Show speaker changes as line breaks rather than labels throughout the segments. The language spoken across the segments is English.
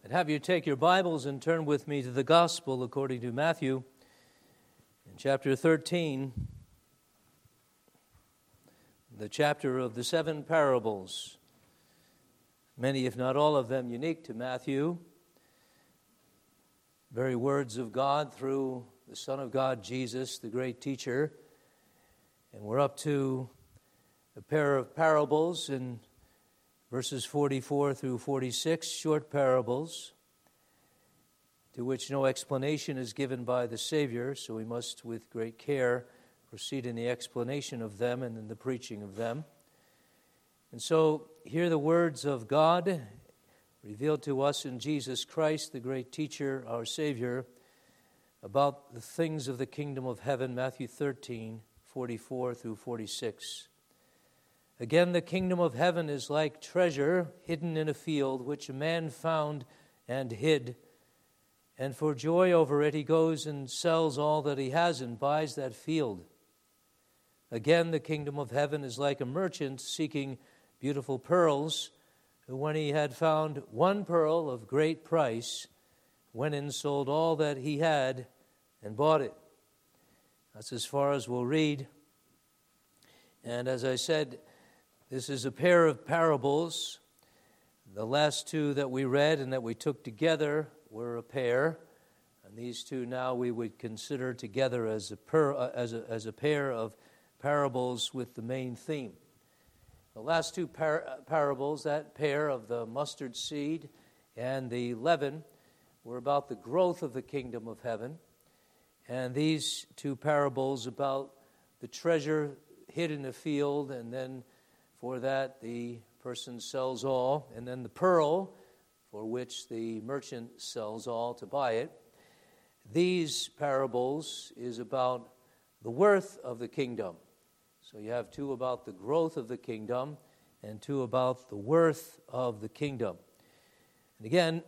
And have you take your Bibles and turn with me to the Gospel according to Matthew in chapter 13, the chapter of the 7 parables, many if not all of them unique to Matthew, very words of God through the Son of God, Jesus, the great teacher. And we're up to a pair of parables in verses 44 through 46, short parables, to which no explanation is given by the Savior, so we must, with great care, proceed in the explanation of them and in the preaching of them. And so, hear the words of God, revealed to us in Jesus Christ, the great teacher, our Savior, about the things of the kingdom of heaven, Matthew 13, 44 through 46. Again, the kingdom of heaven is like treasure hidden in a field, which a man found and hid. And for joy over it, he goes and sells all that he has and buys that field. Again, the kingdom of heaven is like a merchant seeking beautiful pearls, who, when he had found one pearl of great price, went and sold all that he had and bought it. That's as far as we'll read. And as I said, this is a pair of parables. The last two that we read and that we took together were a pair. And these two now we would consider together as a pair of parables with the main theme. The last two parables, that pair of the mustard seed and the leaven, were about the growth of the kingdom of heaven. And these two parables about the treasure hid in a field, and then for that the person sells all, and then the pearl, for which the merchant sells all to buy it. These parables is about the worth of the kingdom. So you have two about the growth of the kingdom and two about the worth of the kingdom. And again,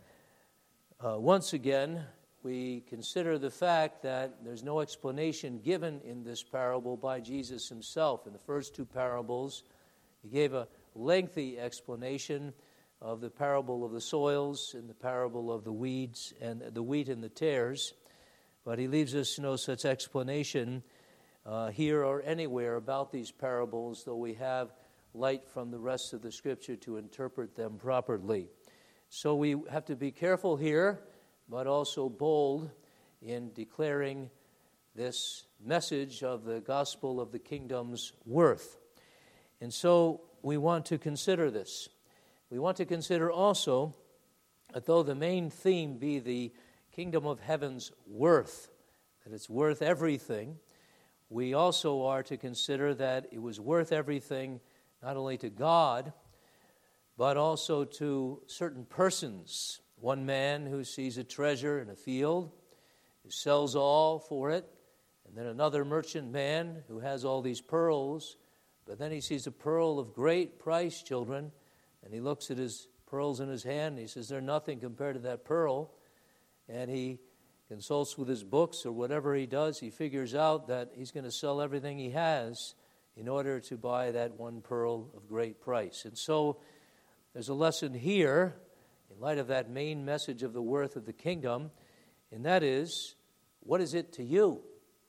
once again, we consider the fact that there's no explanation given in this parable by Jesus himself. In the first two parables, he gave a lengthy explanation of the parable of the soils and the parable of the weeds and the wheat and the tares, but he leaves us no such explanation here or anywhere about these parables, though we have light from the rest of the Scripture to interpret them properly. So we have to be careful here, but also bold in declaring this message of the gospel of the kingdom's worth. And so we want to consider this. We want to consider also that though the main theme be the kingdom of heaven's worth, that it's worth everything, we also are to consider that it was worth everything not only to God, but also to certain persons. One man who sees a treasure in a field, who sells all for it, and then another merchant man who has all these pearls, but then he sees a pearl of great price, children, and he looks at his pearls in his hand, and he says, they're nothing compared to that pearl. And he consults with his books or whatever he does. He figures out that he's going to sell everything he has in order to buy that one pearl of great price. And so there's a lesson here, in light of that main message of the worth of the kingdom, and that is, what is it to you?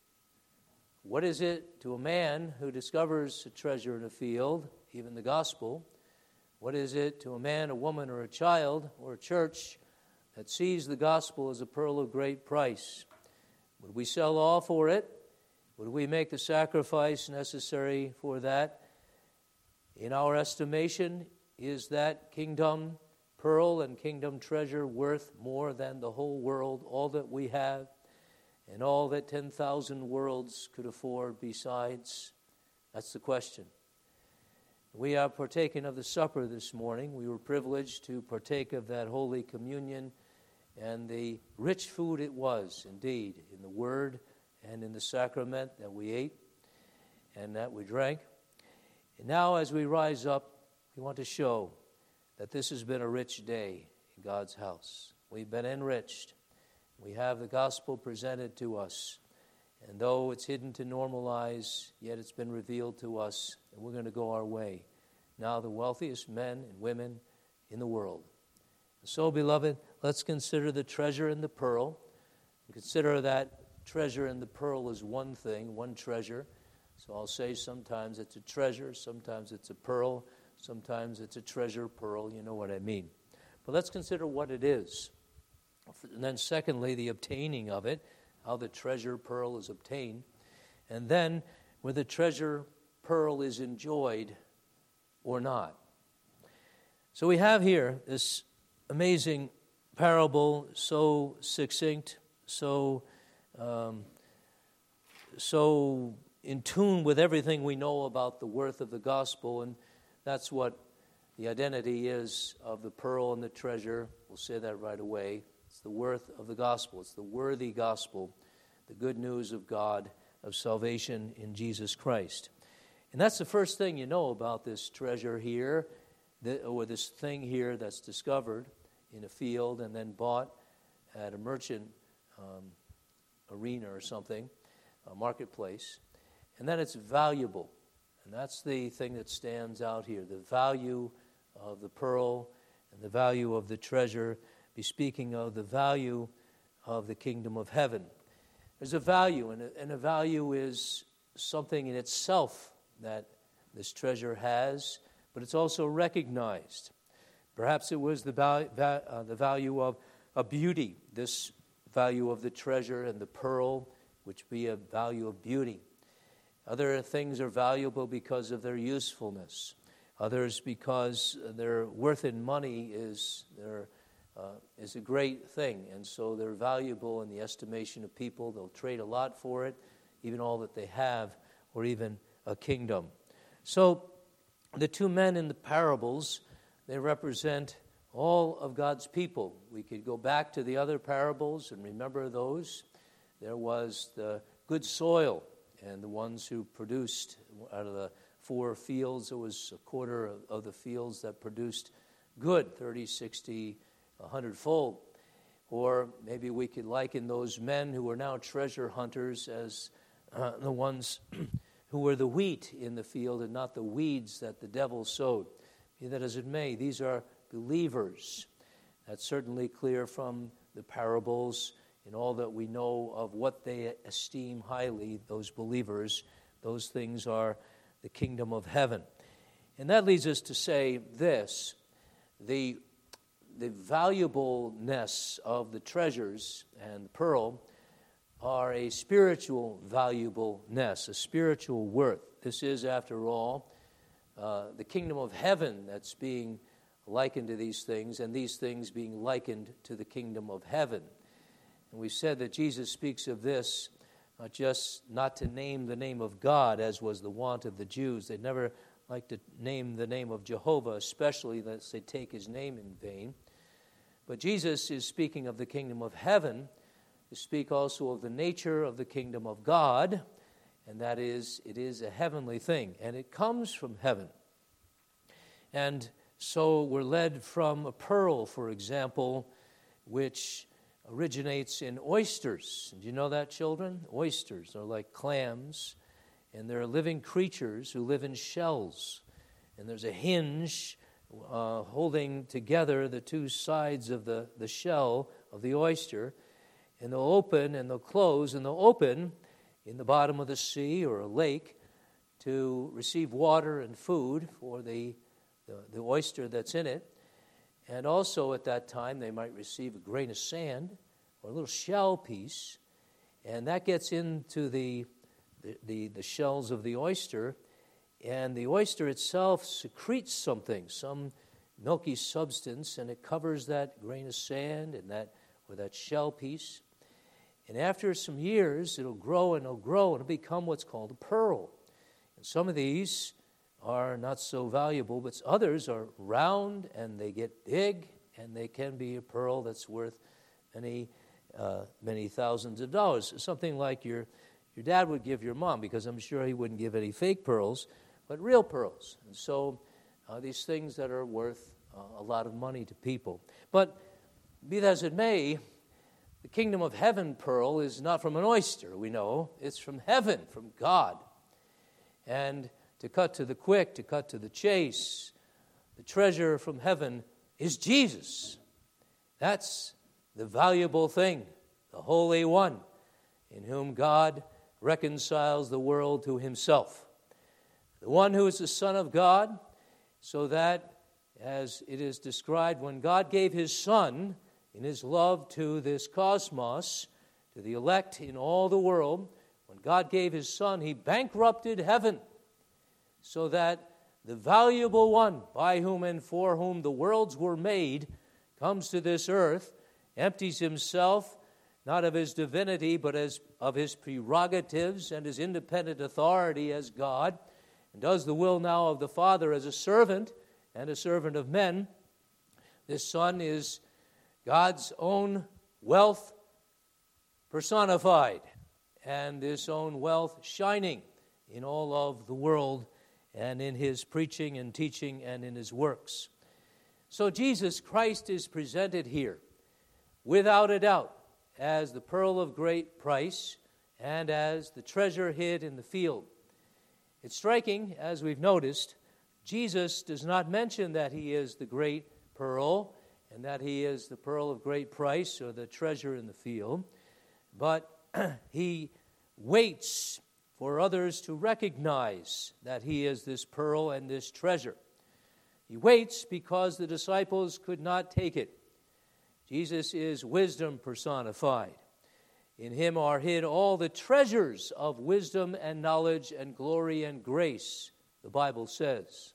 What is it to a man who discovers a treasure in a field, even the gospel? What is it to a man, a woman, or a child, or a church that sees the gospel as a pearl of great price? Would we sell all for it? Would we make the sacrifice necessary for that? In our estimation, is that kingdom pearl and kingdom treasure worth more than the whole world, all that we have, and all that 10,000 worlds could afford besides? That's the question. We are partaking of the supper this morning. We were privileged to partake of that Holy Communion, and the rich food it was, indeed, in the Word and in the sacrament that we ate and that we drank. And now as we rise up, we want to show that this has been a rich day in God's house. We've been enriched. We have the gospel presented to us. And though it's hidden to normalize, yet it's been revealed to us, and we're going to go our way. Now the wealthiest men and women in the world. So, beloved, let's consider the treasure and the pearl. Consider that treasure and the pearl is one thing, one treasure. So I'll say sometimes it's a treasure, sometimes it's a pearl, sometimes it's a treasure pearl. You know what I mean. But let's consider what it is. And then secondly, the obtaining of it, how the treasure pearl is obtained. And then where the treasure pearl is enjoyed or not. So we have here this amazing parable, so succinct, so in tune with everything we know about the worth of the gospel, and that's what the identity is of the pearl and the treasure. We'll say that right away. It's the worth of the gospel. It's the worthy gospel, the good news of God, of salvation in Jesus Christ. And that's the first thing you know about this treasure here, or this thing here that's discovered in a field and then bought at a merchant arena or something, a marketplace. And then it's valuable. And that's the thing that stands out here, the value of the pearl and the value of the treasure, bespeaking of the value of the kingdom of heaven. There's a value, and a value is something in itself that this treasure has, but it's also recognized. Perhaps it was the value of a beauty, this value of the treasure and the pearl, which be a value of beauty. Other things are valuable because of their usefulness. Others because their worth in money is a great thing, and so they're valuable in the estimation of people. They'll trade a lot for it, even all that they have, or even a kingdom. So the two men in the parables, they represent all of God's people. We could go back to the other parables and remember those. There was the good soil, and the ones who produced out of the 4 fields, it was a quarter of the fields that produced good, 30, 60, 100-fold. Or maybe we could liken those men who are now treasure hunters as the ones who were the wheat in the field and not the weeds that the devil sowed. Be that as it may, these are believers. That's certainly clear from the parables in all that we know of what they esteem highly, those believers. Those things are the kingdom of heaven. And that leads us to say this: the valuableness of the treasures and the pearl are a spiritual valuableness, a spiritual worth. This is, after all, the kingdom of heaven that's being likened to these things, and these things being likened to the kingdom of heaven. And we said that Jesus speaks of this not to name the name of God, as was the wont of the Jews. They never like to name the name of Jehovah, especially lest they take his name in vain. But Jesus is speaking of the kingdom of heaven, to speak also of the nature of the kingdom of God, and that is, it is a heavenly thing, and it comes from heaven. And so we're led from a pearl, for example, which originates in oysters. Do you know that, children? Oysters are like clams, and they're living creatures who live in shells. And there's a hinge holding together the two sides of the shell of the oyster, and they'll open and they'll close, and they'll open in the bottom of the sea or a lake to receive water and food for the oyster that's in it. And also at that time they might receive a grain of sand or a little shell piece, and that gets into the shells of the oyster, and the oyster itself secretes something, some milky substance, and it covers that grain of sand and that shell piece. And after some years, it'll grow and it'll become what's called a pearl. And some of these are not so valuable, but others are round and they get big, and they can be a pearl that's worth many thousands of dollars. Something like your dad would give your mom, because I'm sure he wouldn't give any fake pearls, but real pearls. And so these things that are worth a lot of money to people. But be that as it may, the kingdom of heaven pearl is not from an oyster, we know. It's from heaven, from God. And to cut to the quick, to cut to the chase, the treasure from heaven is Jesus. That's the valuable thing, the Holy One, in whom God reconciles the world to himself. The one who is the Son of God, so that, as it is described, when God gave his Son in his love to this cosmos, to the elect in all the world, when God gave his Son, he bankrupted heaven, so that the valuable one, by whom and for whom the worlds were made, comes to this earth, empties himself, not of his divinity, but of his prerogatives and his independent authority as God, and does the will now of the Father as a servant and a servant of men. This Son is God's own wealth personified, and this own wealth shining in all of the world and in his preaching and teaching and in his works. So Jesus Christ is presented here, without a doubt, as the pearl of great price and as the treasure hid in the field. It's striking, as we've noticed, Jesus does not mention that he is the great pearl and that he is the pearl of great price or the treasure in the field, but he waits for others to recognize that he is this pearl and this treasure. He waits because the disciples could not take it. Jesus is wisdom personified. In him are hid all the treasures of wisdom and knowledge and glory and grace, the Bible says.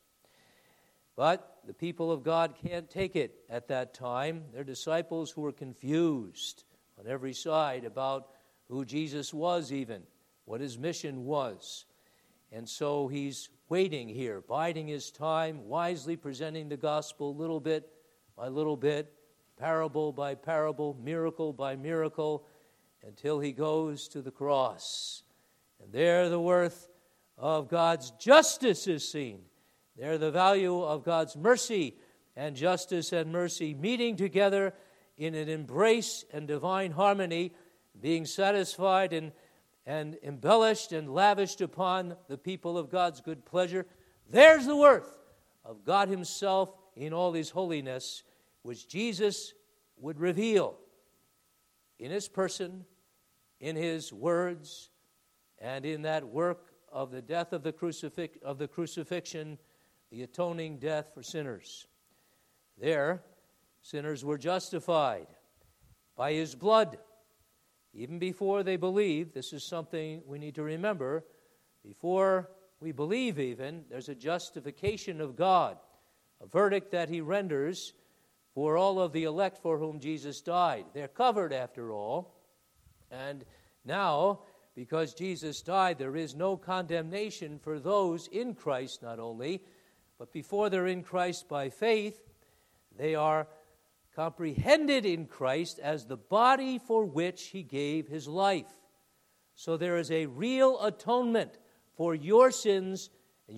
But the people of God can't take it at that time. Their disciples who were confused on every side about who Jesus was even, what his mission was. And so he's waiting here, biding his time, wisely presenting the gospel little bit by little bit, parable by parable, miracle by miracle, until he goes to the cross. And there the worth of God's justice is seen. There the value of God's mercy and justice and mercy meeting together in an embrace and divine harmony, being satisfied and embellished and lavished upon the people of God's good pleasure. There's the worth of God himself in all his holiness, which Jesus would reveal in his person, in his words, and in that work of the death of the crucifixion, the atoning death for sinners. There, sinners were justified by his blood. Even before they believe, this is something we need to remember, before we believe even, there's a justification of God, a verdict that he renders for all of the elect for whom Jesus died. They're covered after all. And now, because Jesus died, there is no condemnation for those in Christ not only, but before they're in Christ by faith, they are comprehended in Christ as the body for which he gave his life. So there is a real atonement for your sins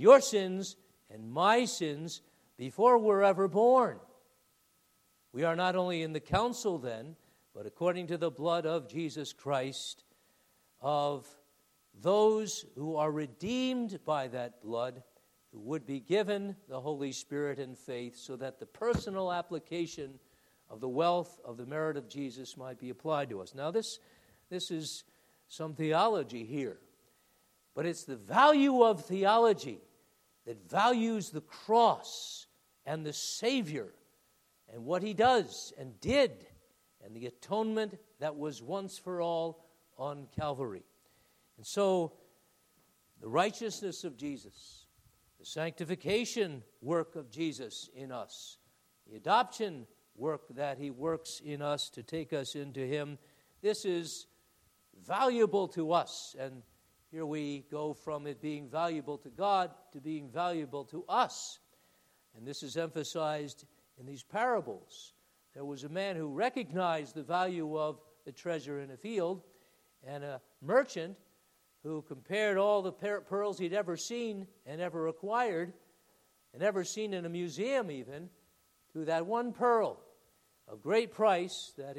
and my sins before we're ever born. We are not only in the council then, but according to the blood of Jesus Christ, of those who are redeemed by that blood, who would be given the Holy Spirit and faith, so that the personal application of the wealth of the merit of Jesus might be applied to us. Now this is some theology here, but it's the value of theology that values the cross and the Savior and what he does and did and the atonement that was once for all on Calvary. And so the righteousness of Jesus, the sanctification work of Jesus in us, the adoption work that he works in us to take us into him, this is valuable to us. And here we go from it being valuable to God to being valuable to us. And this is emphasized in these parables. There was a man who recognized the value of the treasure in a field, and a merchant who compared all the pearls he'd ever seen and ever acquired, and ever seen in a museum even, to that one pearl of great price that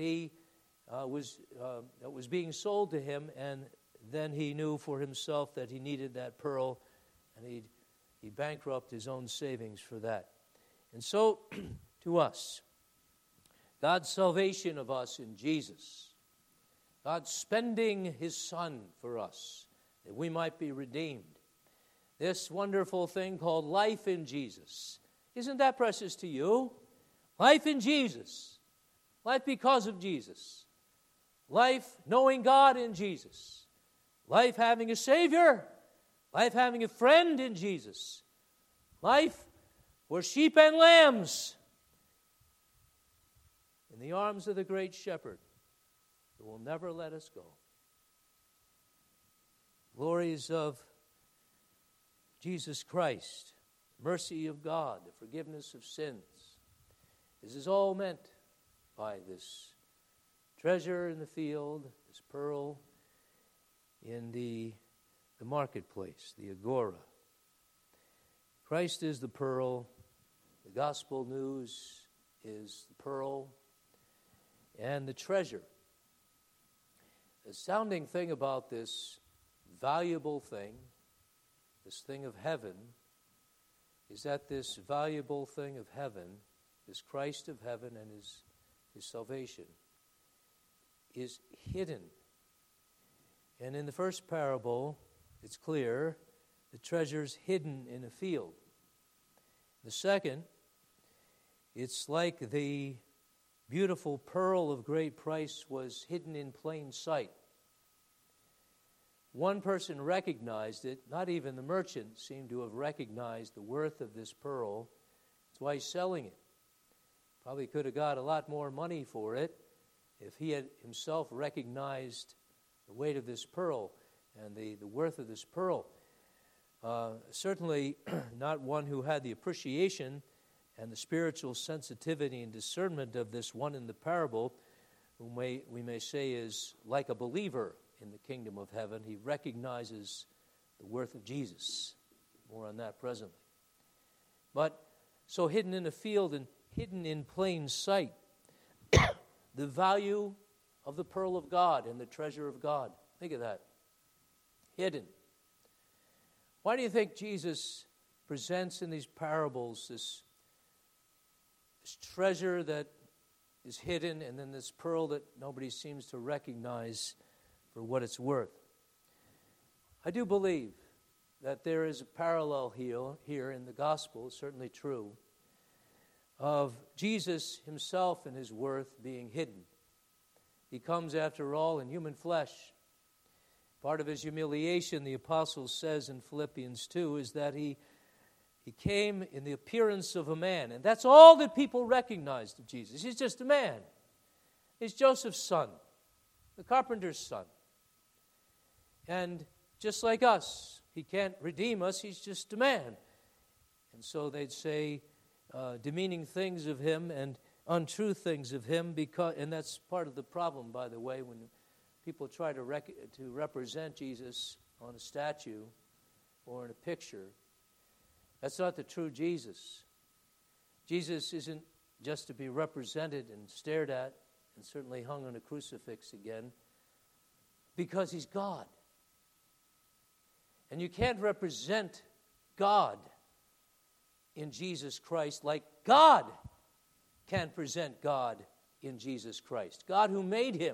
was being sold to him, and then he knew for himself that he needed that pearl, and he bankrupted his own savings for that. And so, to us, God's salvation of us in Jesus. God spending His Son for us, that we might be redeemed. This wonderful thing called life in Jesus. Isn't that precious to you? Life in Jesus. Life because of Jesus. Life knowing God in Jesus. Life having a Savior. Life having a friend in Jesus. Life where sheep and lambs in the arms of the great shepherd who will never let us go. Glories of Jesus Christ, mercy of God, the forgiveness of sins. This is all meant by this treasure in the field, this pearl in the marketplace, the agora. Christ is the pearl. The gospel news is the pearl and the treasure. The astounding thing about this valuable thing, this thing of heaven, is that this valuable thing of heaven, this Christ of heaven and his salvation, is hidden. And in the first parable, it's clear the treasure's hidden in a field. The second, it's like the beautiful pearl of great price was hidden in plain sight. One person recognized it, not even the merchant seemed to have recognized the worth of this pearl. That's why he's selling it. Probably could have got a lot more money for it if he had himself recognized the weight of this pearl and the worth of this pearl. Certainly not one who had the appreciation and the spiritual sensitivity and discernment of this one in the parable, who we may say is like a believer in the kingdom of heaven. He recognizes the worth of Jesus. More on that presently. But so hidden in a field and hidden in plain sight, the value of the pearl of God and the treasure of God. Think of that. Hidden. Why do you think Jesus presents in these parables this treasure that is hidden and then this pearl that nobody seems to recognize for what it's worth? I do believe that there is a parallel here in the gospel, it's certainly true, of Jesus himself and his worth being hidden. He comes, after all, in human flesh. Part of his humiliation, the apostle says in Philippians 2, is that he came in the appearance of a man. And that's all that people recognized of Jesus. He's just a man. He's Joseph's son, the carpenter's son. And just like us, he can't redeem us, he's just a man. And so they'd say demeaning things of him and untrue things of him, and that's part of the problem, by the way, when people try to represent Jesus on a statue or in a picture. That's not the true Jesus. Jesus isn't just to be represented and stared at and certainly hung on a crucifix again, because he's God. And you can't represent God in Jesus Christ like God can present God in Jesus Christ. God who made him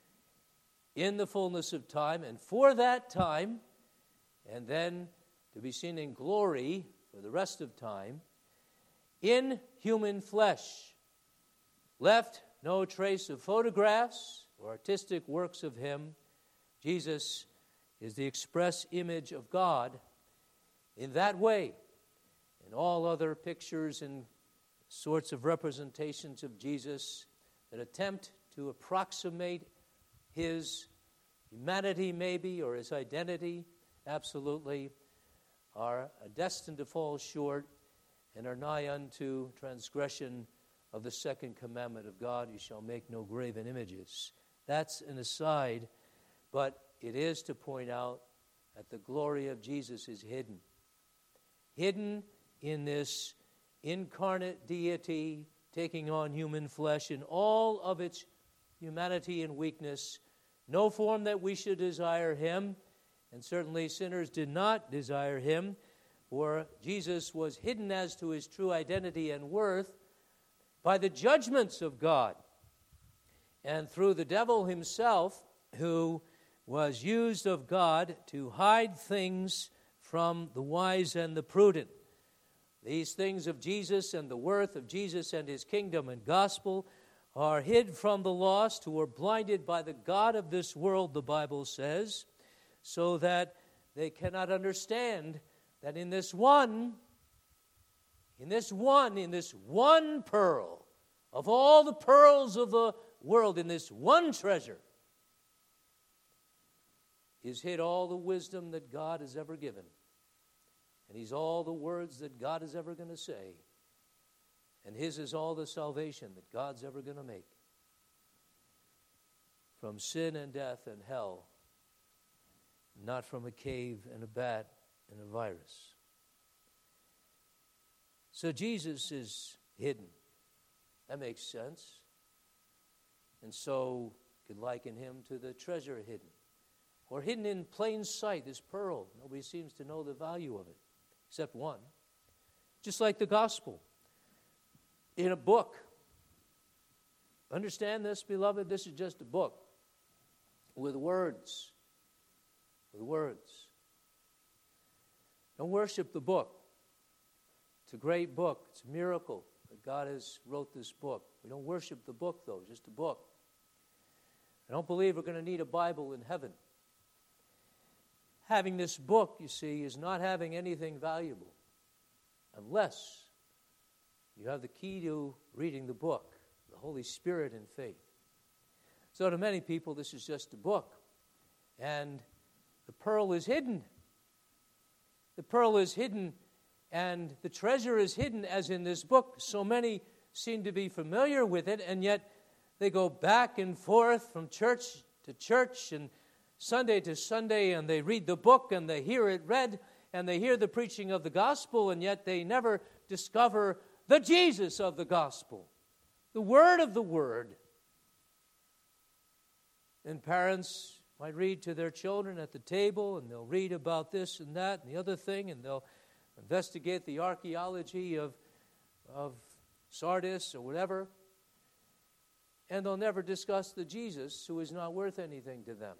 in the fullness of time and for that time, and then to be seen in glory for the rest of time, in human flesh. Left no trace of photographs or artistic works of him. Jesus is the express image of God in that way. And all other pictures and sorts of representations of Jesus that attempt to approximate his humanity maybe, or his identity, absolutely, are destined to fall short and are nigh unto transgression of the second commandment of God: you shall make no graven images. That's an aside, but it is to point out that the glory of Jesus is hidden. Hidden in this incarnate deity taking on human flesh in all of its humanity and weakness. No form that we should desire him, and certainly sinners did not desire him, for Jesus was hidden as to his true identity and worth by the judgments of God. and through the devil himself, who was used of God to hide things from the wise and the prudent. These things of Jesus and the worth of Jesus and his kingdom and gospel are hid from the lost, who are blinded by the god of this world, the Bible says, so that they cannot understand that in this one pearl, of all the pearls of the world, in this one treasure, is hid all the wisdom that God has ever given. And he's all the words that God is ever going to say. And his is all the salvation that God's ever going to make. From sin and death and hell, not from a cave and a bat and a virus. So Jesus is hidden. That makes sense. And so you could liken him to the treasure hidden. Or hidden in plain sight, this pearl. Nobody seems to know the value of it, except one. Just like the gospel. In a book. Understand this, beloved? This is just a book. With words. With words. Don't worship the book. It's a great book. It's a miracle that God has wrote this book. We don't worship the book, though, just a book. I don't believe we're going to need a Bible in heaven. Having this book, you see, is not having anything valuable unless you have the key to reading the book, the Holy Spirit and faith. So to many people, this is just a book. And the pearl is hidden. The pearl is hidden, and the treasure is hidden, as in this book. So many seem to be familiar with it, and yet they go back and forth from church to church and Sunday to Sunday, and they read the book, and they hear it read, and they hear the preaching of the gospel, and yet they never discover the Jesus of the gospel, the word of the word. And parents might read to their children at the table, and they'll read about this and that and the other thing, and they'll investigate the archaeology of Sardis or whatever, and they'll never discuss the Jesus who is not worth anything to them.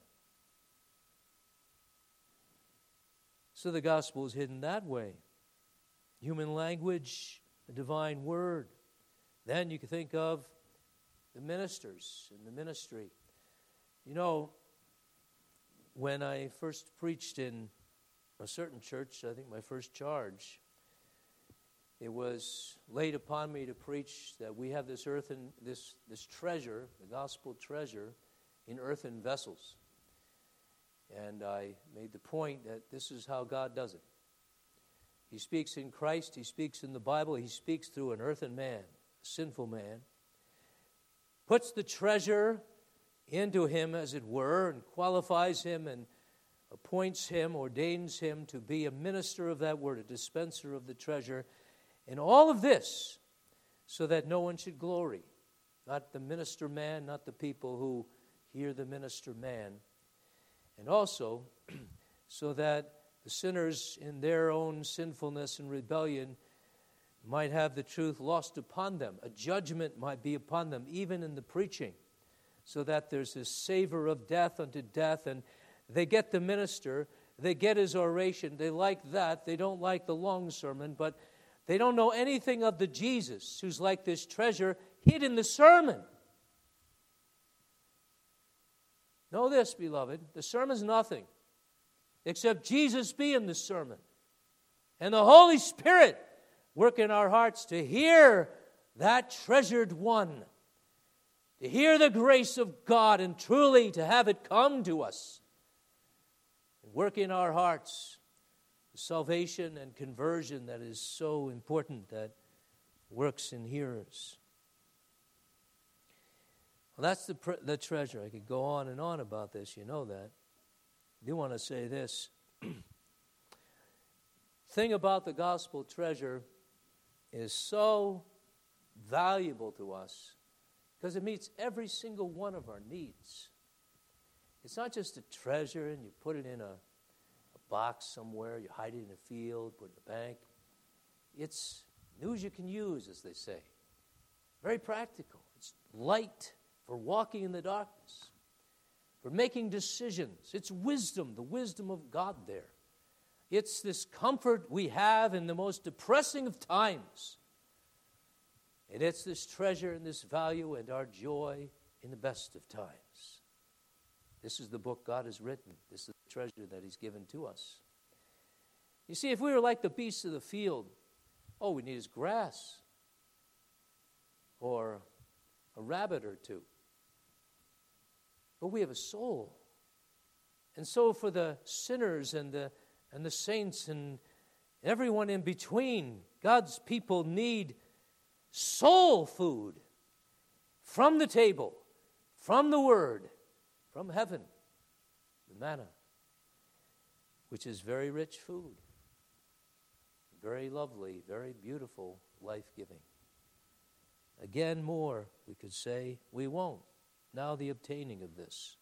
So the gospel is hidden that way. Human language, the divine word. Then you can think of the ministers in the ministry. You know, when I first preached in a certain church, I think my first charge, it was laid upon me to preach that we have this earthen, this treasure, the gospel treasure, in earthen vessels. And I made the point that this is how God does it. He speaks in Christ, he speaks in the Bible, he speaks through an earthen man, a sinful man, puts the treasure into him, as it were, and qualifies him and appoints him, ordains him to be a minister of that word, a dispenser of the treasure. And all of this so that no one should glory. Not the minister man, not the people who hear the minister man. And also so that the sinners in their own sinfulness and rebellion might have the truth lost upon them. A judgment might be upon them, even in the preaching, so that there's this savor of death unto death, and they get the minister, they get his oration, they like that, they don't like the long sermon, but they don't know anything of the Jesus who's like this treasure hid in the sermon. Know this, beloved, the sermon's nothing except Jesus be in the sermon. And the Holy Spirit work in our hearts to hear that treasured one, to hear the grace of God and truly to have it come to us. And work in our hearts the salvation and conversion that is so important, that works in hearers. Well, that's the treasure. I could go on and on about this, you know that. I do want to say this. Thing about the gospel treasure is so valuable to us because it meets every single one of our needs. It's not just a treasure and you put it in a box somewhere, you hide it in a field, put it in a bank. It's news you can use, as they say. Very practical. It's light. for walking in the darkness, for making decisions. It's wisdom, the wisdom of God there. It's this comfort we have in the most depressing of times. And it's this treasure and this value and our joy in the best of times. This is the book God has written. This is the treasure that he's given to us. You see, if we were like the beasts of the field, all we need is grass or a rabbit or two. But we have a soul. And so for the sinners and the saints and everyone in between, God's people need soul food from the table, from the Word, from heaven, the manna, which is very rich food, very lovely, very beautiful, life-giving. Again, more, we could say, we won't. Now the obtaining of this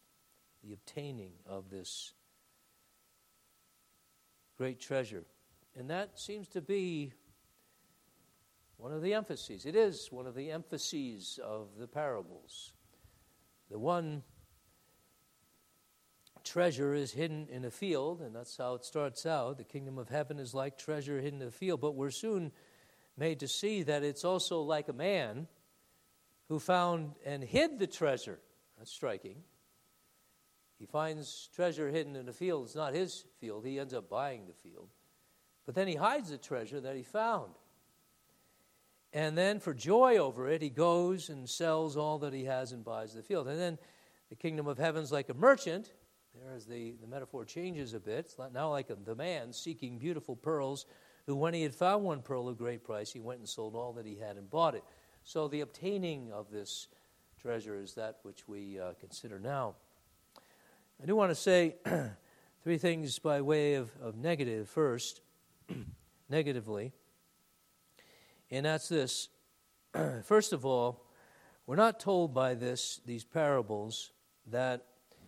great treasure. And that seems to be one of the emphases. It is one of the emphases of the parables. The one treasure is hidden in a field, and that's how it starts out. The kingdom of heaven is like treasure hidden in a field, but we're soon made to see that it's also like a man who found and hid the treasure. That's striking. He finds treasure hidden in a field. It's not his field. He ends up buying the field. But then he hides the treasure that he found. And then for joy over it, he goes and sells all that he has and buys the field. And then the kingdom of heaven's like a merchant. There's the metaphor changes a bit. It's now like the man seeking beautiful pearls, who when he had found one pearl of great price, he went and sold all that he had and bought it. So the obtaining of this treasure is that which we consider now. I do want to say three things by way of negative first, negatively. And that's this. First of all, we're not told by these parables that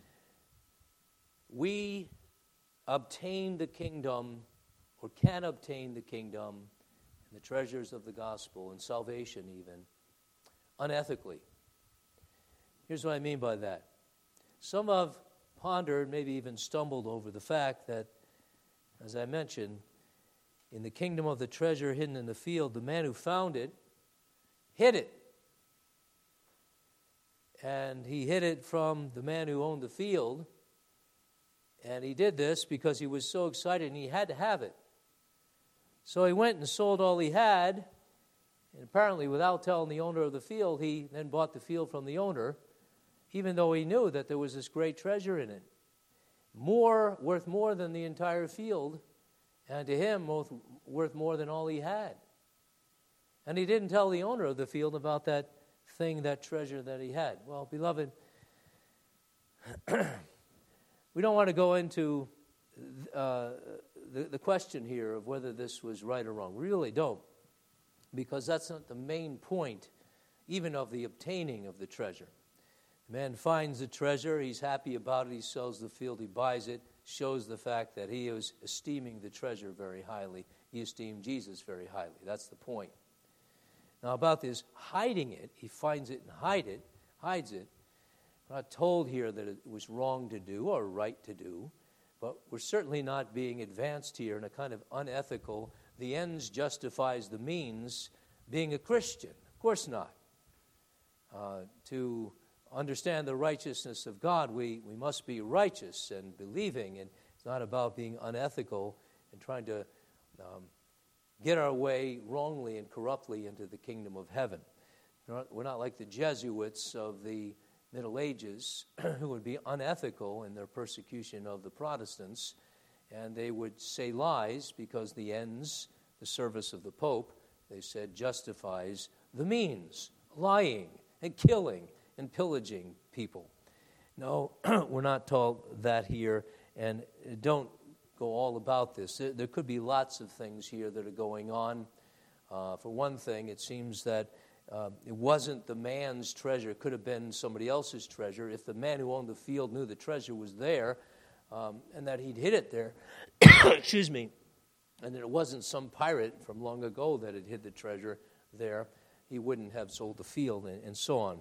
we obtain the kingdom or can obtain the kingdom and the treasures of the gospel and salvation even unethically. Here's what I mean by that. Some have pondered, maybe even stumbled over the fact that, as I mentioned, in the kingdom of the treasure hidden in the field, the man who found it hid it. And he hid it from the man who owned the field. And he did this because he was so excited and he had to have it. So he went and sold all he had. And apparently, without telling the owner of the field, he then bought the field from the owner, even though he knew that there was this great treasure in it. Worth more than the entire field. And to him, worth more than all he had. And he didn't tell the owner of the field about that thing, that treasure that he had. Well, beloved, we don't want to go into the question here of whether this was right or wrong. We really don't, because that's not the main point, even of the obtaining of the treasure. The man finds the treasure, he's happy about it, he sells the field, he buys it, shows the fact that he is esteeming the treasure very highly. He esteemed Jesus very highly. That's the point. Now about this hiding it, he finds it and hides it. We're not told here that it was wrong to do or right to do, but we're certainly not being advanced here in a kind of unethical, the ends justifies the means, being a Christian. Of course not. To understand the righteousness of God, we must be righteous and believing, and it's not about being unethical and trying to get our way wrongly and corruptly into the kingdom of heaven. We're not like the Jesuits of the Middle Ages who would be unethical in their persecution of the Protestants, and they would say lies because the ends, the service of the Pope, they said, justifies the means, lying and killing and pillaging people. No, we're not told that here, and don't go all about this. There could be lots of things here that are going on. For one thing, it seems that it wasn't the man's treasure. It could have been somebody else's treasure. If the man who owned the field knew the treasure was there and that he'd hid it there, excuse me, and that it wasn't some pirate from long ago that had hid the treasure there, he wouldn't have sold the field and so on.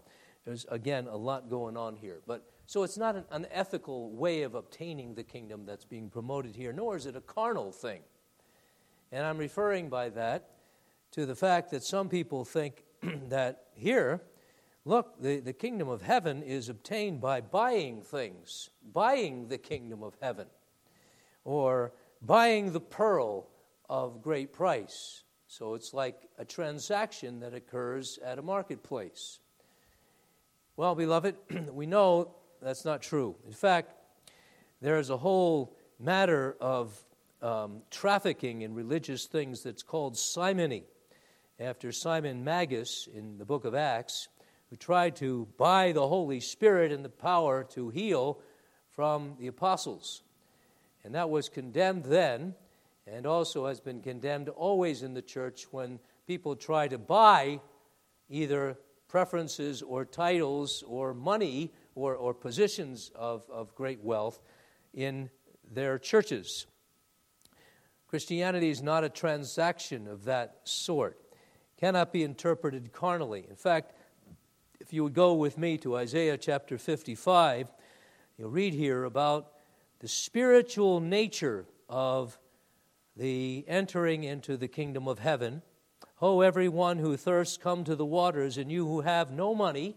There's, again, a lot going on here. But so it's not an unethical way of obtaining the kingdom that's being promoted here, nor is it a carnal thing. And I'm referring by that to the fact that some people think that here, look, the kingdom of heaven is obtained by buying things, buying the kingdom of heaven, or buying the pearl of great price. So it's like a transaction that occurs at a marketplace. Well, beloved, we know that's not true. In fact, there is a whole matter of trafficking in religious things that's called simony, after Simon Magus in the book of Acts, who tried to buy the Holy Spirit and the power to heal from the apostles. And that was condemned then, and also has been condemned always in the church when people try to buy either preferences or titles or money or positions of great wealth in their churches. Christianity is not a transaction of that sort. Cannot be interpreted carnally. In fact, if you would go with me to Isaiah chapter 55, you'll read here about the spiritual nature of the entering into the kingdom of heaven. "Ho, everyone who thirsts, come to the waters, and you who have no money,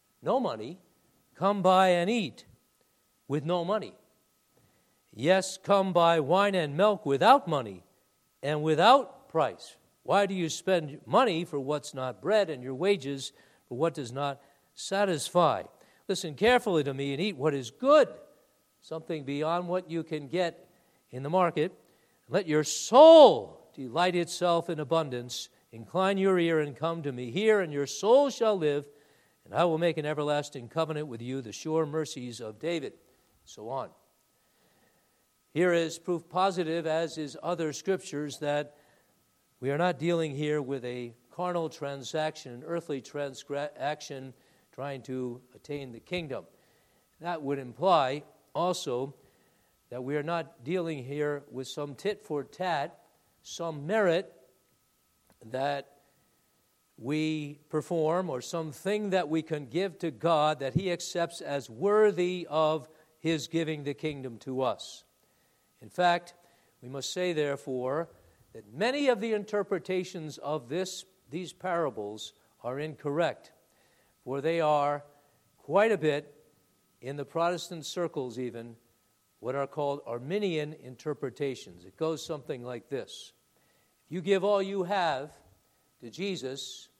come buy and eat with no money. Yes, come buy wine and milk without money and without price. Why do you spend money for what's not bread and your wages for what does not satisfy? Listen carefully to me and eat what is good, something beyond what you can get in the market. Let your soul delight itself in abundance. Incline your ear and come to me. Hear, and your soul shall live, and I will make an everlasting covenant with you, the sure mercies of David." So on. Here is proof positive, as is other scriptures, that we are not dealing here with a carnal transaction, an earthly transaction trying to attain the kingdom. That would imply also that we are not dealing here with some tit for tat, some merit that we perform or something that we can give to God that He accepts as worthy of His giving the kingdom to us. In fact, we must say, therefore, that many of the interpretations of these parables are incorrect, for they are quite a bit, in the Protestant circles even, what are called Arminian interpretations. It goes something like this. If you give all you have to Jesus,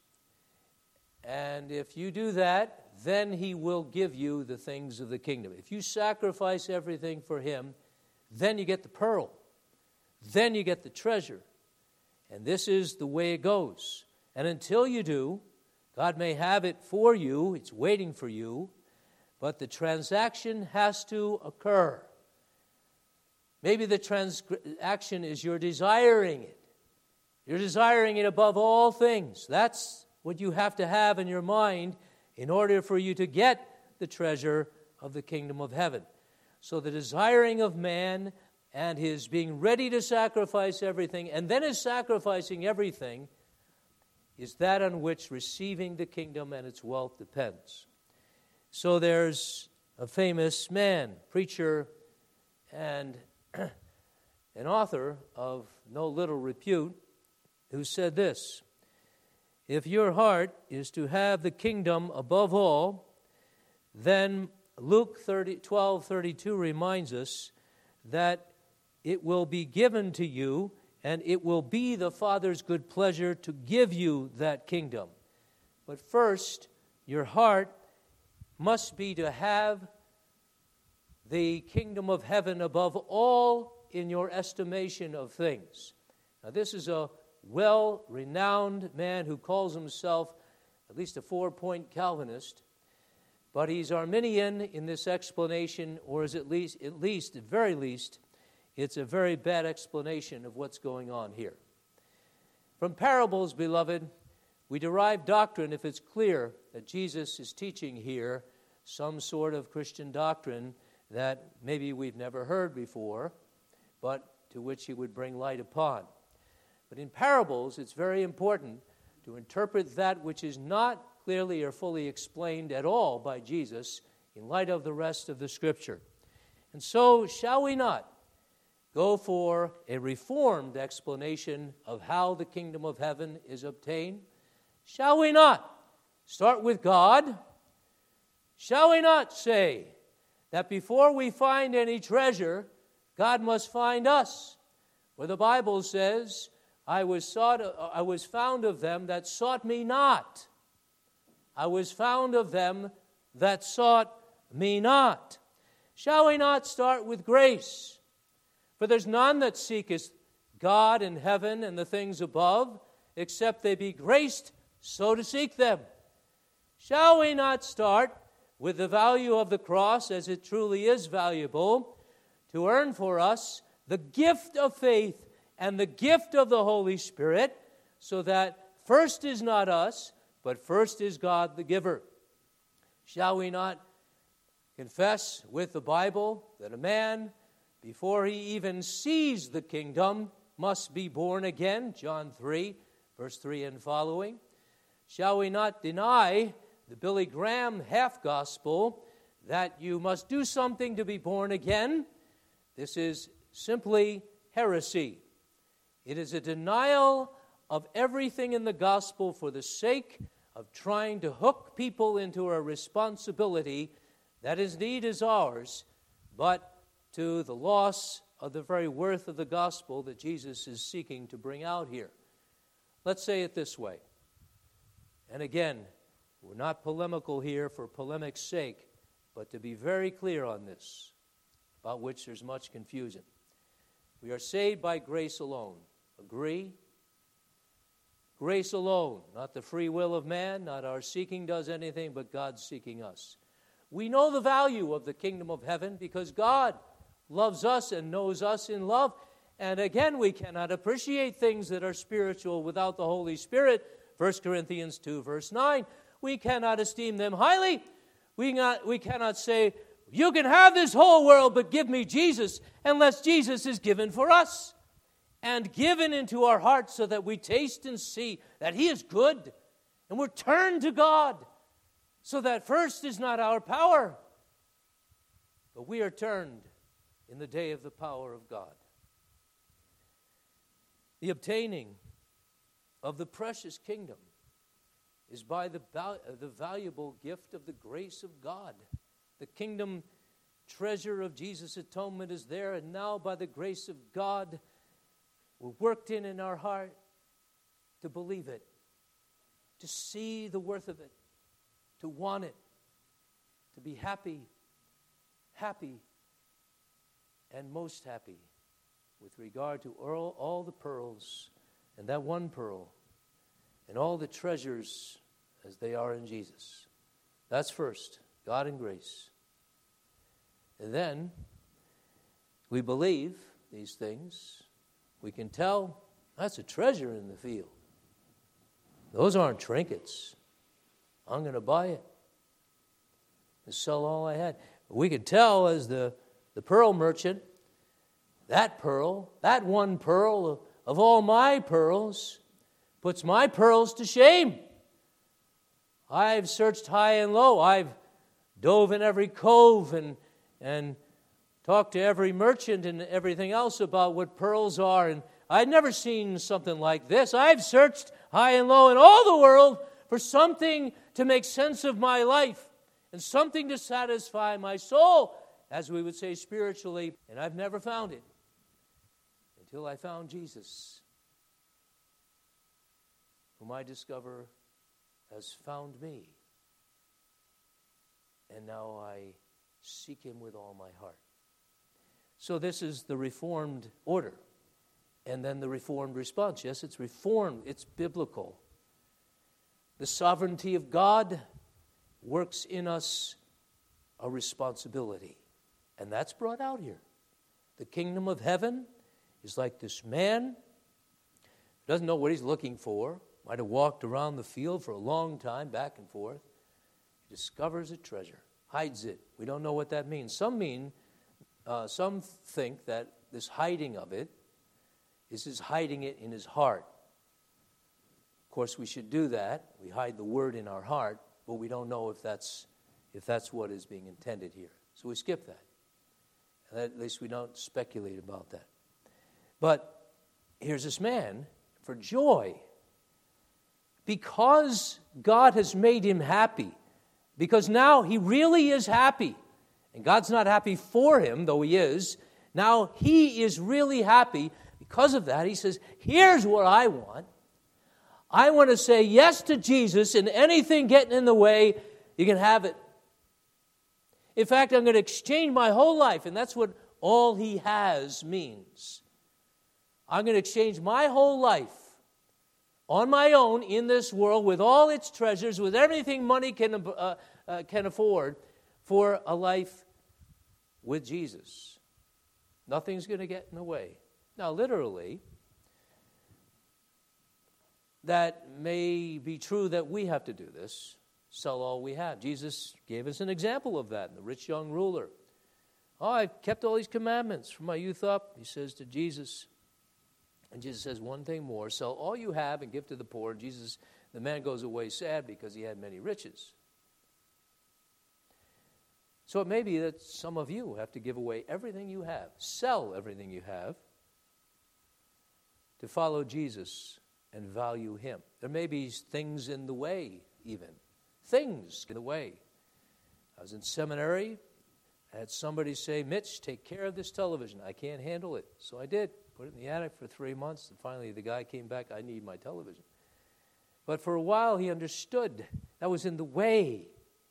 and if you do that, then He will give you the things of the kingdom. If you sacrifice everything for Him, then you get the pearl. Then you get the treasure. And this is the way it goes. And until you do, God may have it for you. It's waiting for you. But the transaction has to occur. Maybe the transaction is you're desiring it. You're desiring it above all things. That's what you have to have in your mind in order for you to get the treasure of the kingdom of heaven. So the desiring of man and his being ready to sacrifice everything, and then his sacrificing everything, is that on which receiving the kingdom and its wealth depends. So there's a famous man, preacher, and an author of no little repute, who said this: "If your heart is to have the kingdom above all, then Luke 12:32 reminds us that it will be given to you, and it will be the Father's good pleasure to give you that kingdom. But first, your heart must be to have the kingdom of heaven above all in your estimation of things." Now, this is a well-renowned man who calls himself at least a 4-point Calvinist, but he's Arminian in this explanation, or is at very least, it's a very bad explanation of what's going on here. From parables, beloved, we derive doctrine if it's clear that Jesus is teaching here some sort of Christian doctrine that maybe we've never heard before, but to which He would bring light upon. But in parables, it's very important to interpret that which is not clearly or fully explained at all by Jesus in light of the rest of the Scripture. And so, shall we not go for a reformed explanation of how the kingdom of heaven is obtained? Shall we not start with God? Shall we not say that before we find any treasure, God must find us? For the Bible says, I was found of them that sought me not. I was found of them that sought me not. Shall we not start with grace? For there's none that seeketh God in heaven and the things above, except they be graced so to seek them. Shall we not start with the value of the cross, as it truly is valuable, to earn for us the gift of faith and the gift of the Holy Spirit, so that first is not us, but first is God the giver? Shall we not confess with the Bible that a man, before he even sees the kingdom, must be born again? John 3, verse 3 and following. Shall we not deny the Billy Graham half-gospel that you must do something to be born again? This is simply heresy. It is a denial of everything in the gospel for the sake of trying to hook people into a responsibility that indeed is ours, but to the loss of the very worth of the gospel that Jesus is seeking to bring out here. Let's say it this way. And again, we're not polemical here for polemic's sake, but to be very clear on this, about which there's much confusion. We are saved by grace alone. Agree? Grace alone, not the free will of man, not our seeking does anything, but God seeking us. We know the value of the kingdom of heaven because God loves us and knows us in love. And again, we cannot appreciate things that are spiritual without the Holy Spirit. 1 Corinthians 2, verse 9. We cannot esteem them highly. We cannot say, you can have this whole world, but give me Jesus, unless Jesus is given for us and given into our hearts so that we taste and see that He is good. And we're turned to God so that first is not our power, but we are turned in the day of the power of God. The obtaining of the precious kingdom is by the valuable gift of the grace of God. The kingdom treasure of Jesus' atonement is there, and now by the grace of God, we're worked in our heart to believe it, to see the worth of it, to want it, to be happy, and most happy with regard to all the pearls and that one pearl and all the treasures as they are in Jesus. That's first, God and grace. And then we believe these things. We can tell that's a treasure in the field. Those aren't trinkets. I'm going to buy it and sell all I had. We could tell as the pearl merchant, that one pearl of all my pearls, puts my pearls to shame. I've searched high and low. I've dove in every cove and talked to every merchant and everything else about what pearls are. And I'd never seen something like this. I've searched high and low in all the world for something to make sense of my life and something to satisfy my soul, as we would say spiritually, and I've never found it until I found Jesus, whom I discover has found me. And now I seek Him with all my heart. So this is the Reformed order. And then the Reformed response. Yes, it's Reformed. It's biblical. The sovereignty of God works in us a responsibility. And that's brought out here. The kingdom of heaven is like this man who doesn't know what he's looking for. Might have walked around the field for a long time, back and forth. He discovers a treasure, hides it. We don't know what that means. Some think that this hiding of it is his hiding it in his heart. Of course, we should do that. We hide the word in our heart, but we don't know if that's what is being intended here. So we skip that. And at least we don't speculate about that. But here's this man, for joy, because God has made him happy, because now he really is happy, and God's not happy for him, though he is. Now he is really happy. Because of that, he says, here's what I want. I want to say yes to Jesus, and anything getting in the way, you can have it. In fact, I'm going to exchange my whole life, and that's what all he has means. I'm going to exchange my whole life on my own in this world with all its treasures, with everything money can afford, for a life with Jesus. Nothing's going to get in the way. Now, literally, that may be true that we have to do this, sell all we have. Jesus gave us an example of that in the rich young ruler. Oh, I've kept all these commandments from my youth up, he says to Jesus. And Jesus says one thing more, sell all you have and give to the poor. And the man goes away sad because he had many riches. So it may be that some of you have to give away everything you have, sell everything you have, to follow Jesus and value him. There may be things in the way, even. Things in the way. I was in seminary. I had somebody say, Mitch, take care of this television. I can't handle it. So I did. Put it in the attic for 3 months. And finally the guy came back, I need my television. But for a while he understood that was in the way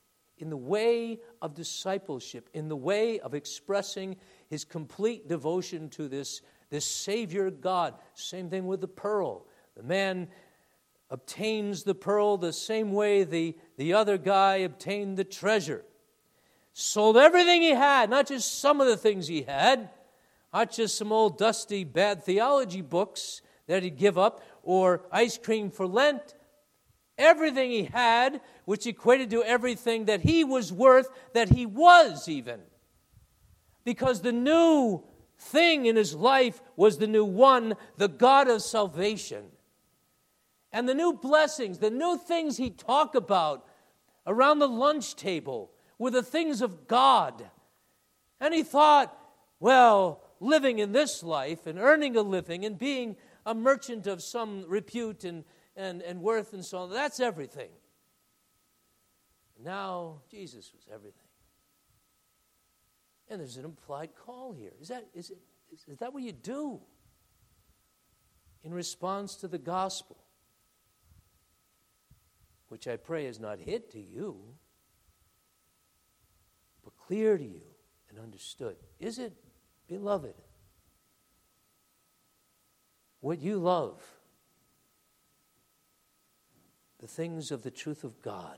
of discipleship, in the way of expressing his complete devotion to this Savior God. Same thing with the pearl. The man obtains the pearl the same way the other guy obtained the treasure. Sold everything he had, not just some of the things he had, not just some old dusty bad theology books that he'd give up, or ice cream for Lent. Everything he had, which equated to everything that he was worth, that he was even. Because the new thing in his life was the new one, the God of salvation. And the new blessings, the new things he talked about around the lunch table were the things of God. And he thought, well, living in this life and earning a living and being a merchant of some repute and worth and so on, that's everything. Now, Jesus was everything. And there's an implied call here. Is that what you do in response to the gospel? Which I pray is not hid to you, but clear to you and understood. Is it, beloved, what you love, the things of the truth of God?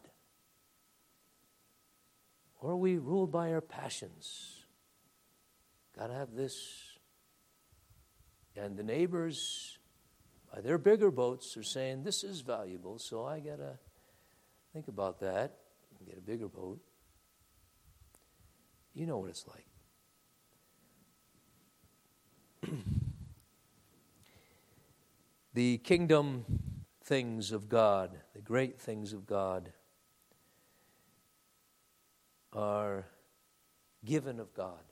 Or are we ruled by our passions? Got to have this. And the neighbors, by their bigger boats, are saying, this is valuable, so I got to think about that and get a bigger boat. You know what it's like. The kingdom things of God, the great things of God, are given of God.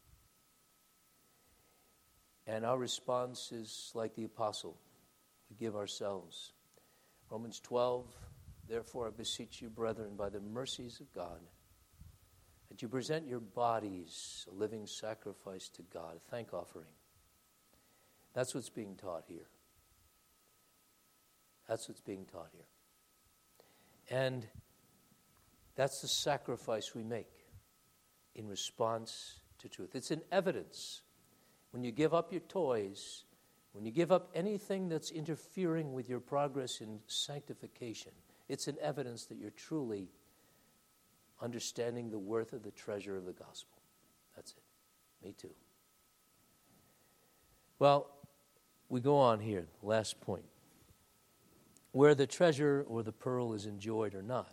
And our response is like the apostle. We give ourselves. Romans 12, therefore I beseech you, brethren, by the mercies of God, that you present your bodies a living sacrifice to God, a thank offering. That's what's being taught here. That's what's being taught here. And that's the sacrifice we make in response to truth. It's an evidence. When you give up your toys, when you give up anything that's interfering with your progress in sanctification, it's an evidence that you're truly understanding the worth of the treasure of the gospel. That's it. Me too. Well, we go on here, last point. Where the treasure or the pearl is enjoyed or not.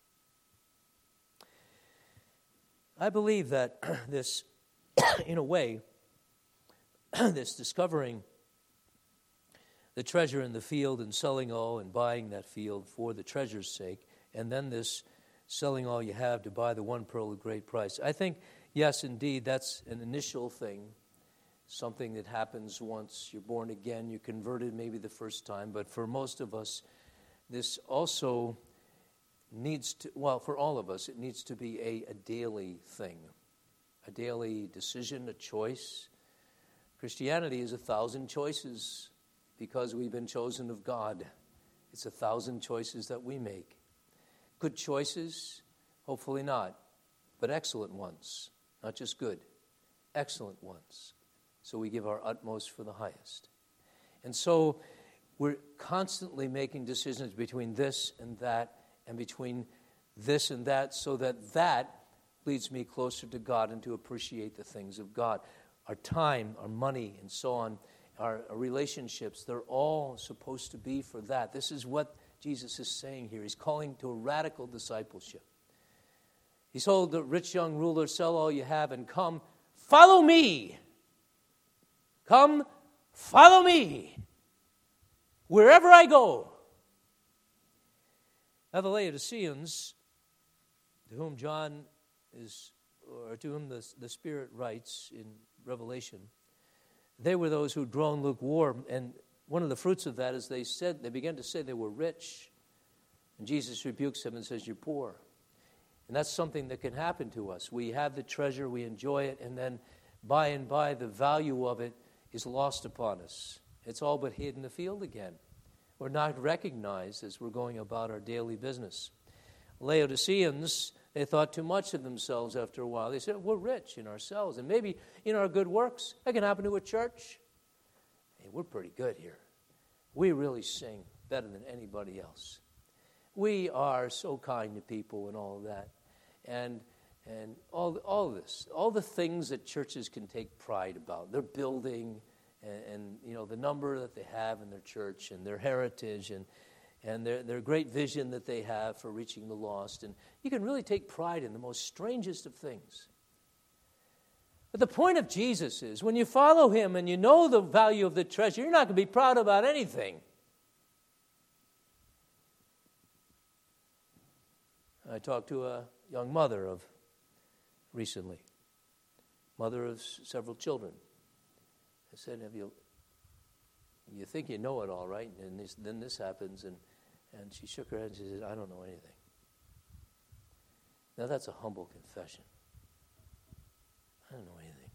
I believe that this, in a way, this discovering the treasure in the field and selling all and buying that field for the treasure's sake, and then this selling all you have to buy the one pearl of great price. I think, yes, indeed, that's an initial thing, something that happens once you're born again, you're converted maybe the first time, but for most of us, this also needs to, well, for all of us, it needs to be a daily thing, a daily decision, a choice. Christianity is 1,000 choices because we've been chosen of God. It's 1,000 choices that we make. Good choices? Hopefully not, but excellent ones. Not just good, excellent ones. So we give our utmost for the highest. And so we're constantly making decisions between this and that, and between this and that, so that leads me closer to God and to appreciate the things of God. Our time, our money, and so on, our relationships, they're all supposed to be for that. This is what Jesus is saying here. He's calling to a radical discipleship. He told the rich young ruler, sell all you have and come, follow me. Come, follow me. Wherever I go. Now the Laodiceans, to whom John is, or to whom the Spirit writes in Revelation, they were those who'd grown lukewarm, and one of the fruits of that is they began to say they were rich, and Jesus rebukes them and says, you're poor. And that's something that can happen to us. We have the treasure, we enjoy it, and then by and by the value of it is lost upon us. It's all but hid in the field again. We're not recognized as we're going about our daily business. Laodiceans, they thought too much of themselves after a while. They said, we're rich in ourselves, and maybe in our good works. That can happen to a church. Hey, we're pretty good here. We really sing better than anybody else. We are so kind to people and all of that. And all this, all the things that churches can take pride about, their building and you know the number that they have in their church and their heritage and their great vision that they have for reaching the lost. And you can really take pride in the most strangest of things. But the point of Jesus is when you follow him and you know the value of the treasure, you're not going to be proud about anything. I talked to a young mother recently, mother of several children. I said, you think you know it all, right? And then this happens, and she shook her head and she said, I don't know anything. Now that's a humble confession. I don't know anything.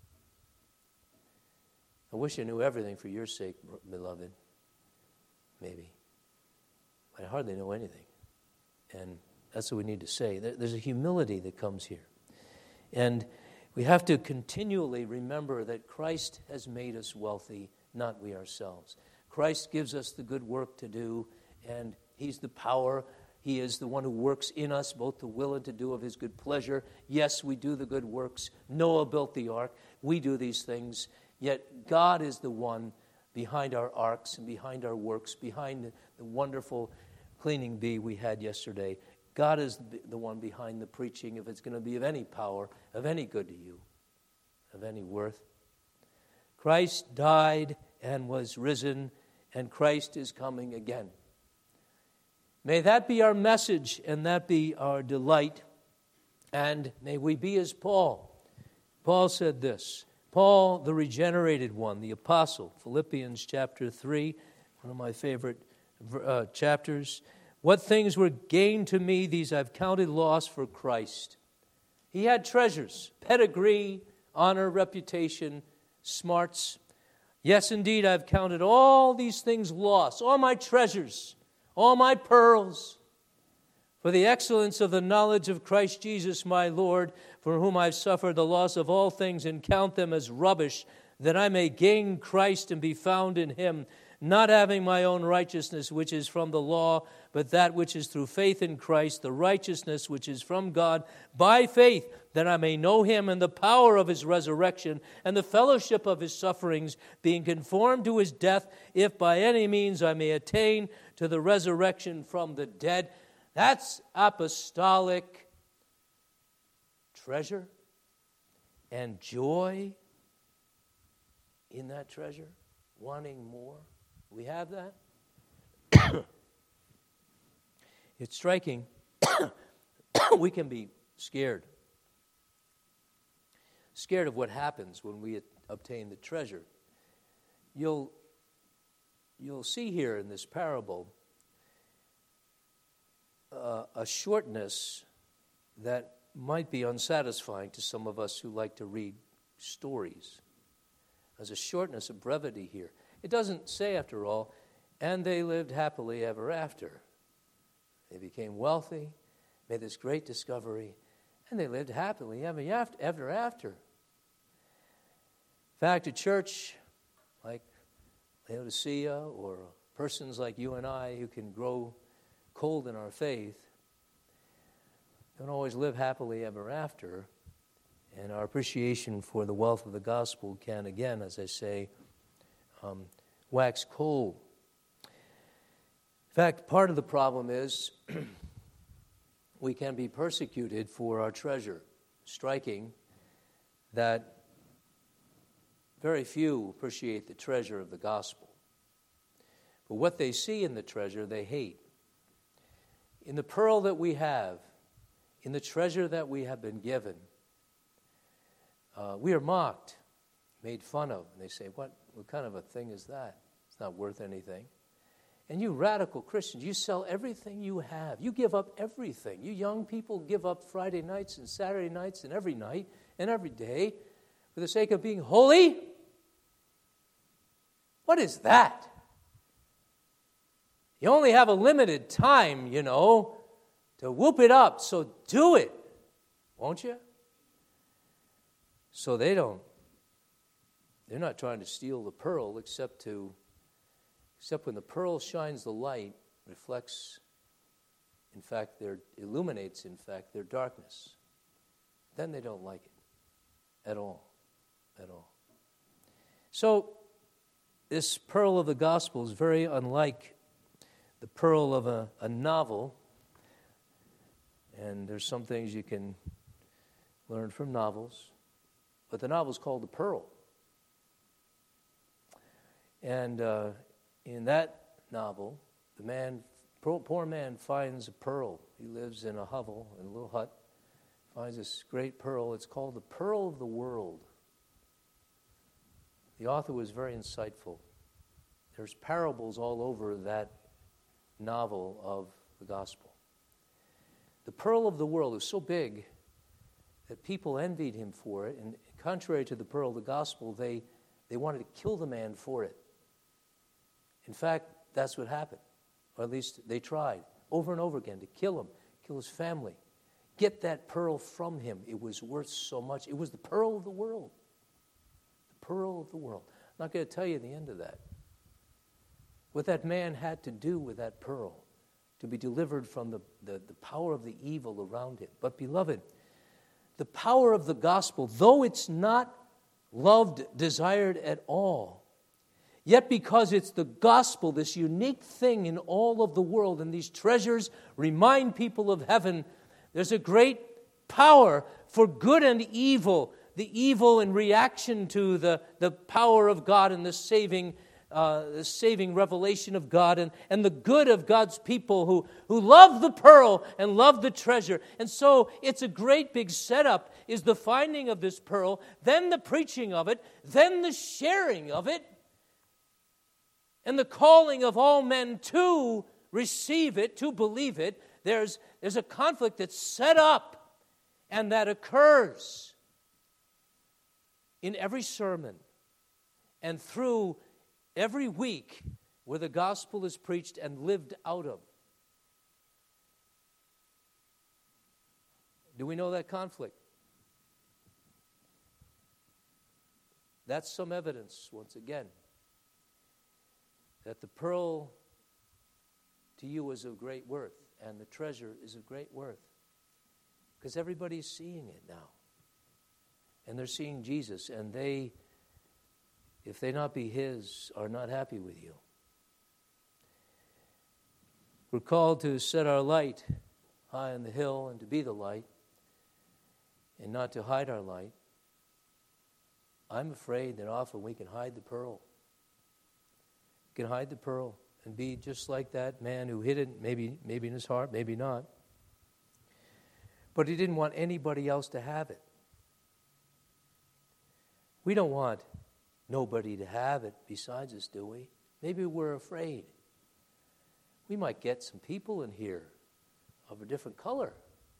I wish I knew everything for your sake, beloved. Maybe. But I hardly know anything. And that's what we need to say. There's a humility that comes here. And we have to continually remember that Christ has made us wealthy, not we ourselves. Christ gives us the good work to do, and he's the power. He is the one who works in us, both to will and to do of his good pleasure. Yes, we do the good works. Noah built the ark. We do these things. Yet God is the one behind our arks and behind our works, behind the wonderful cleaning bee we had yesterday. God is the one behind the preaching, if it's going to be of any power, of any good to you, of any worth. Christ died and was risen, and Christ is coming again. May that be our message, and that be our delight, and may we be as Paul. Paul said this, Paul, the regenerated one, the apostle, Philippians chapter 3, one of my favorite chapters. What things were gained to me, these I've counted loss for Christ. He had treasures, pedigree, honor, reputation, smarts. Yes, indeed, I've counted all these things lost, all my treasures, all my pearls, for the excellence of the knowledge of Christ Jesus my Lord, for whom I've suffered the loss of all things and count them as rubbish, that I may gain Christ and be found in him, not having my own righteousness, which is from the law, but that which is through faith in Christ, the righteousness which is from God, by faith, that I may know him and the power of his resurrection and the fellowship of his sufferings, being conformed to his death, if by any means I may attain to the resurrection from the dead. That's apostolic treasure and joy in that treasure, wanting more, We have that? It's striking. We can be scared. Scared of what happens when we obtain the treasure. You'll see here in this parable a shortness that might be unsatisfying to some of us who like to read stories. There's a shortness, a brevity here. It doesn't say, after all, and they lived happily ever after. They became wealthy, made this great discovery, and they lived happily ever after. In fact, a church like Laodicea or persons like you and I who can grow cold in our faith don't always live happily ever after, and our appreciation for the wealth of the gospel can, again, as I say, wax cold. In fact, part of the problem is we can be persecuted for our treasure. Striking that very few appreciate the treasure of the gospel. But what they see in the treasure, they hate. In the pearl that we have, in the treasure that we have been given, we are mocked, made fun of. And they say, what kind of a thing is that? It's not worth anything. And you radical Christians, you sell everything you have. You give up everything. You young people give up Friday nights and Saturday nights and every night and every day for the sake of being holy? What is that? You only have a limited time, to whoop it up, so do it, won't you? So they're not trying to steal the pearl except when the pearl shines the light, reflects, illuminates, their darkness. Then they don't like it at all. So this pearl of the gospel is very unlike the pearl of a novel. And there's some things you can learn from novels. But the novel's called The Pearl. And in that novel, poor man finds a pearl. He lives in a hovel, in a little hut, finds this great pearl. It's called the Pearl of the World. The author was very insightful. There's parables all over that novel of the gospel. The Pearl of the World is so big that people envied him for it, and contrary to the pearl of the gospel, they wanted to kill the man for it. In fact, that's what happened, or at least they tried over and over again to kill him, kill his family, get that pearl from him. It was worth so much. It was the pearl of the world. The pearl of the world. I'm not going to tell you the end of that. What that man had to do with that pearl to be delivered from the power of the evil around him. But beloved, the power of the gospel, though it's not loved, desired at all, yet because it's the gospel, this unique thing in all of the world, and these treasures remind people of heaven, there's a great power for good and evil, the evil in reaction to the power of God and the saving revelation of God, and the good of God's people who love the pearl and love the treasure. And so it's a great big setup, is the finding of this pearl, then the preaching of it, then the sharing of it, and the calling of all men to receive it, to believe it. There's a conflict that's set up and that occurs in every sermon and through every week where the gospel is preached and lived out of. Do we know that conflict? That's some evidence, once again, that the pearl to you is of great worth and the treasure is of great worth. Because everybody's seeing it now. And they're seeing Jesus, and they, if they not be his, are not happy with you. We're called to set our light high on the hill and to be the light and not to hide our light. I'm afraid that often we can hide the pearl. can hide the pearl and be just like that man who hid it, maybe in his heart, maybe not. But he didn't want anybody else to have it. We don't want nobody to have it besides us, do we? Maybe we're afraid. We might get some people in here of a different color.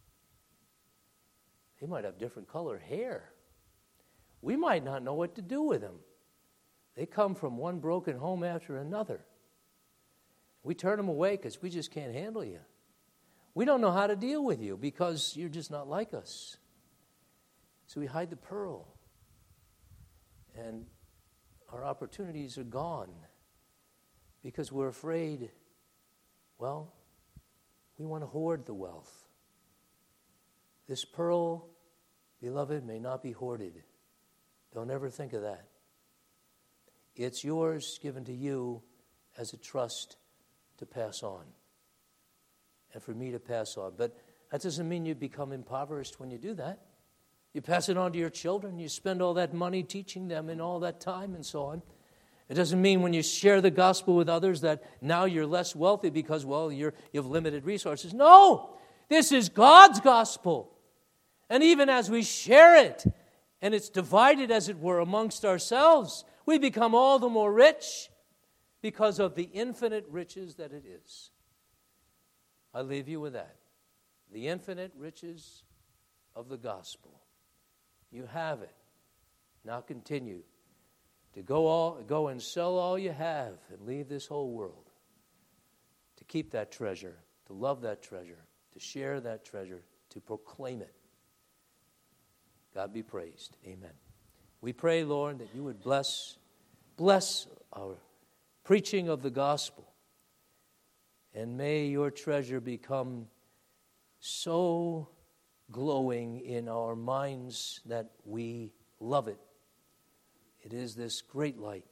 They might have different color hair. We might not know what to do with them. They come from one broken home after another. We turn them away because we just can't handle you. We don't know how to deal with you because you're just not like us. So we hide the pearl. And our opportunities are gone because we're afraid, well, we want to hoard the wealth. This pearl, beloved, may not be hoarded. Don't ever think of that. It's yours, given to you as a trust to pass on and for me to pass on. But that doesn't mean you become impoverished when you do that. You pass it on to your children. You spend all that money teaching them and all that time and so on. It doesn't mean when you share the gospel with others that now you're less wealthy because, well, you have limited resources. No! This is God's gospel. And even as we share it, and it's divided, as it were, amongst ourselves, we become all the more rich because of the infinite riches that it is. I leave you with that. The infinite riches of the gospel. You have it. Now continue to go and sell all you have and leave this whole world. To keep that treasure, to love that treasure, to share that treasure, to proclaim it. God be praised. Amen. We pray, Lord, that you would bless our preaching of the gospel. And may your treasure become so glowing in our minds that we love it. It is this great light,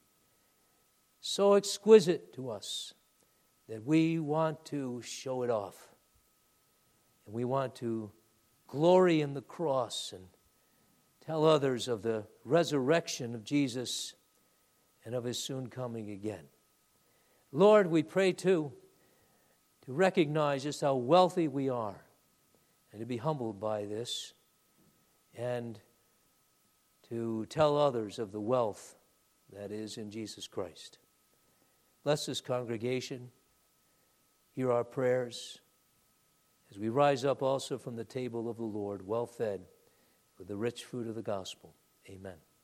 so exquisite to us that we want to show it off. And we want to glory in the cross and tell others of the resurrection of Jesus and of his soon coming again. Lord, we pray too to recognize just how wealthy we are and to be humbled by this and to tell others of the wealth that is in Jesus Christ. Bless this congregation. Hear our prayers as we rise up also from the table of the Lord, well fed with the rich food of the gospel. Amen.